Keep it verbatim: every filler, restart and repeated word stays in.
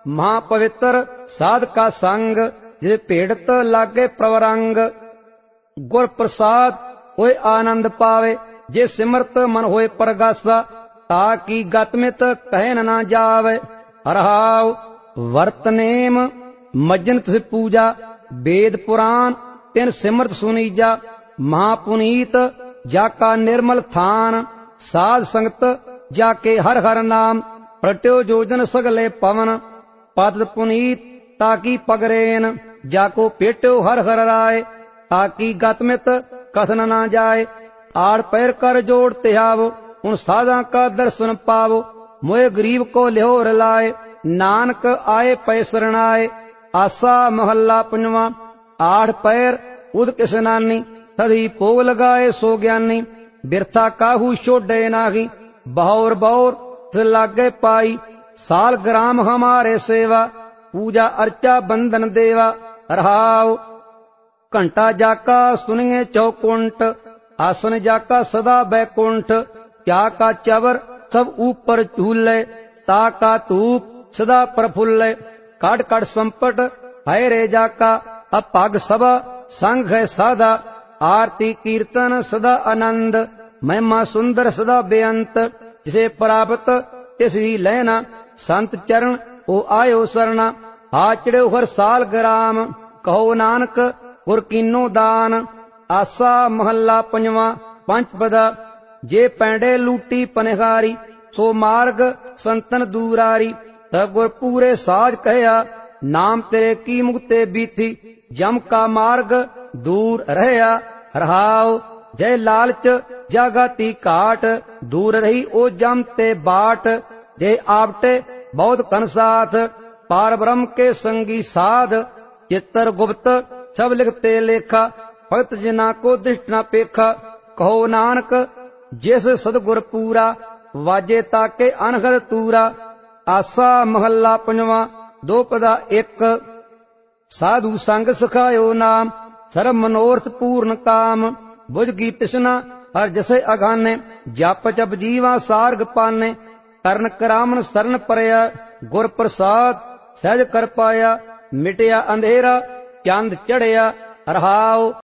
ਮਹਾ ਪਵਿੱਤਰ ਸਾਧ ਕਾ ਸੰਗ, ਜੇ ਭੇੜਤ ਲਾਗੇ ਪ੍ਰਵਰੰਗ। ਗੁਰ ਪ੍ਰਸਾਦ ਹੋਏ ਆਨੰਦ ਪਾਵੇ, ਜੇ ਸਿਮਰਤ ਮਨ ਹੋਏ ਪਰਗਾਸਾ, ਤਾ ਕੀ ਗਤਮਿਤ ਕਹਿਨ ਨਾ ਜਾਵੇ। ਰਹਾਉ ਵਰਤ ਨੇਮ ਮਜਨ ਤਿਸ ਪੂਜਾ, ਵੇਦ ਪੁਰਾਨ ਤਿਨ ਸਿਮਰਤ ਸੁਨੀਜਾ। ਮਹਾਪੁਨੀਤ ਜਾ ਕਾ ਨਿਰਮਲ ਥਾਨ, ਸਾਧ ਸੰਗਤ ਜਾ ਕੇ ਹਰ ਹਰ ਨਾਮ। ਪ੍ਰਟਿਓ ਜੋਜਨ ਸਗਲੇ ਪਵਨ, ਪਦ ਪੁਨੀਤ ਤਾਕੀ ਪਗਰੇਨ। ਜਾ ਕੋ ਪੇਟਿਓ ਹਰ ਹਰ ਰਾਏ, ਤਾਕੀ ਗਤਮਿਤ ਕਥਨ ਨਾ ਜਾਏ। ਆੜ ਪੈਰ ਕਰ ਜੋੜ ਤਿਹਾਵੋ, ਹੁਣ ਸਾਧਾਂ ਕਾ ਦਰਸ਼ਨ ਪਾਵੋ। ਮੋਏ ਗਰੀਬ ਕੋ ਲਿਓ ਰਲਾਏ, ਨਾਨਕ ਆਏ ਪੈ ਸਰਣਾਏ। ਆਸਾ ਮਹੱਲਾ ਪੰਜਵਾਂ। ਆੜ ਪੈਰ ਉਦ ਕਿਸ ਨਾਨੀ, ਤਦੀ ਭੋਗ ਲਗਾਏ ਸੋ ਗਿਆਨੀ। ਬਿਰਥਾ ਕਾਹੂ ਛੋਡੇ ਨਾਹੀ, ਬਹੁਰ ਬਹੁਰ ਤਿਸ ਲਾਗੇ ਪਾਈ। ਸਾਲ ਗ੍ਰਾਮ ਹਮਾਰੇ ਸੇਵਾ, ਪੂਜਾ ਅਰਚਾ ਬੰਧਨ ਦੇਵਾ। ਰਹਾਉ ਘੰਟਾ ਜਾਕਾ ਸੁनिए चौकुंठ, आसन जाका सदा बैकुंठ। क्या का चवर सब ऊपर झूले, ता का धूप सदा प्रफुल्ले। काट काट संपट है रे जाका, अपाग सभा संग है साधा। आरती कीर्तन सदा आनंद, महिमा सुंदर सदा बेअंत। जिसे प्राप्त तिस ही लेना, संत चरण ओ आयो सरना। आचड़ो हर साल ग्राम, कहो नानक गुर कीनो दान। आसा महला पंजवा। पंच पदा। जे पैंडे लूटी पनिहारी, सो मार्ग संतन दूरारी। तब गुर पूरे साज कहया, नाम तेरे की मुक्ते बीथी। जम का मार्ग दूर रहया। रहाओ जय लालच जागती काट, दूर रही ओ जम ते बाट। जय आपटे बहुत कनसाथ, पार ब्रह्म के संगी साध। चित्तर गुप्त सब लिखते लेखा, भगत जिना को दृष्ट न पेखा। कहो नानक जिस सदगुर पूरा, वाजे ताके अनहद तूरा। आसा महला पंजवा। दो पदा एक। साधु संग सखायो नाम, सर्व मनोरथ पूर्ण काम। बुझ की तृष्णा हर जसे अघाने, जप जप जीवा सार्ग पाने। करण करामन शरण परया, गुर प्रसाद सहज कर पाया। मिटया अंधेरा चंद चढ़या। रहाओ